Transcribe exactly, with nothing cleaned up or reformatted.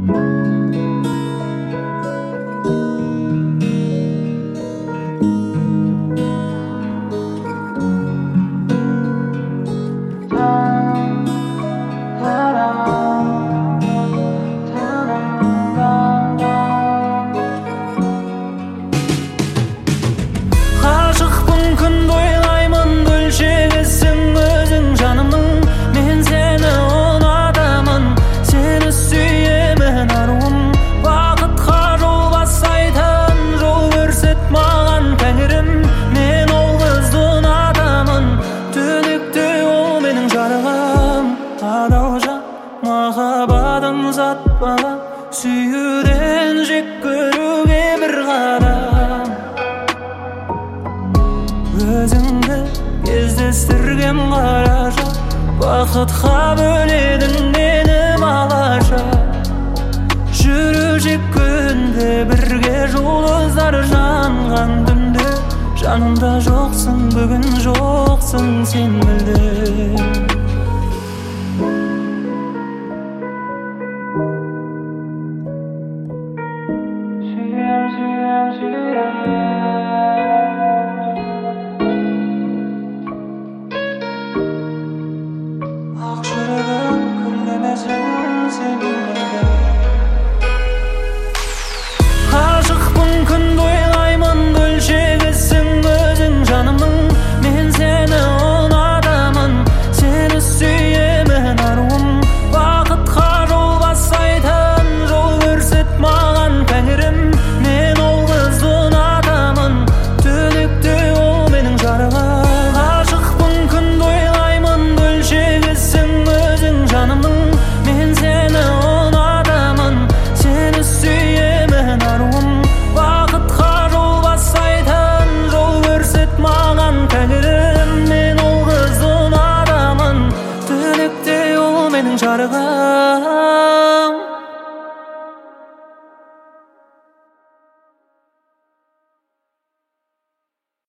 Süyüden jek körüge bir qadam Özüңді кездестіргем қараша Бақытқа бөледің мені балаша Жүрушек күнде бірге жұлдыздар жанған түнде Жанымда жоқсың, бүгін жоқсың сен білдің жарыға